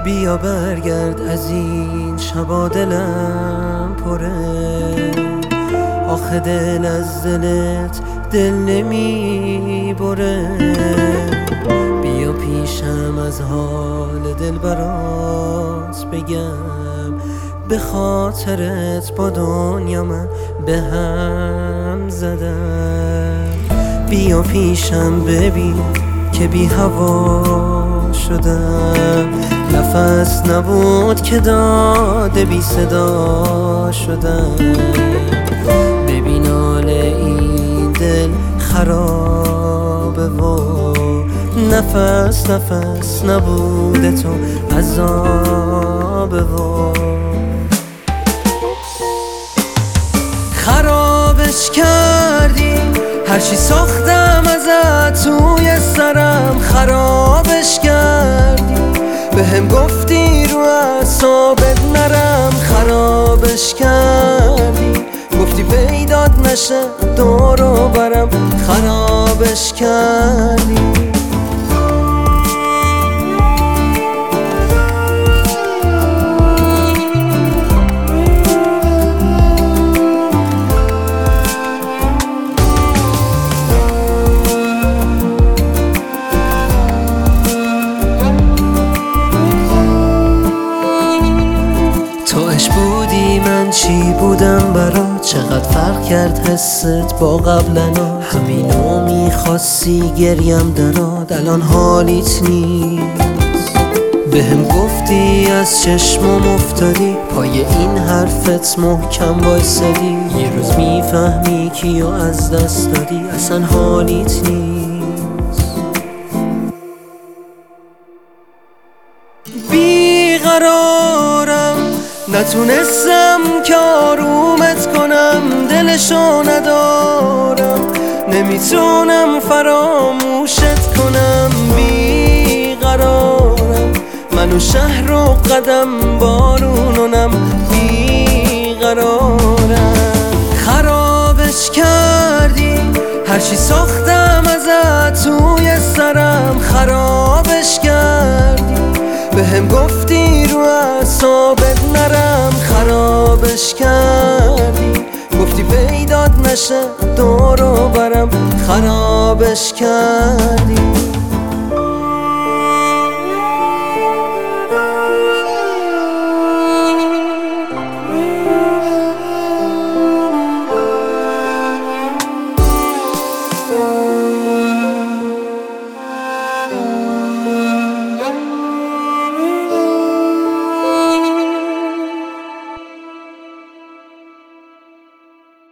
بیا برگرد از این شبا دلم پره، آخه دل از دلت دل نمی بره. بیا پیشم از حال دل برات بگم، به خاطرت با دنیا من به هم زدم. بیا پیشم ببین که بی هوا شدم، نفس نبود که داده بی صدا شدم. ببین حال این دل خرابه و نفس نبوده تو عذابه و خرابش کردی هرچی ساختم ازت توی سرم، خرابش کردی بهم گفتی رو اعصابت نرم، خرابش کردی گفتی پیدات نشه دور و برم، خرابش کردی. بودی من چی بودم برات، چقدر فرق کرد حست با قبلنا. همینو میخواستی گریم درات، الان حالیت نیست. بهم گفتی از چشمم افتادی، پای این حرفت محکم وایسادی. یه روز میفهمی کیو از دست دادی، اصلا حالیت نیست. بیقرارم نتونستم که آرومت کنم، دلشو ندارم نمیتونم فراموشت کنم. بیقرارم منو شهر و قدم بارونونم، بیقرارم خرابش کردی هرچی ساختم ازت توی سرم، خرابش کردی بهم گفتی رو اعصابت نرم، خرابش کردی گفتی پیدات نشه دور و برم، خرابش کردی.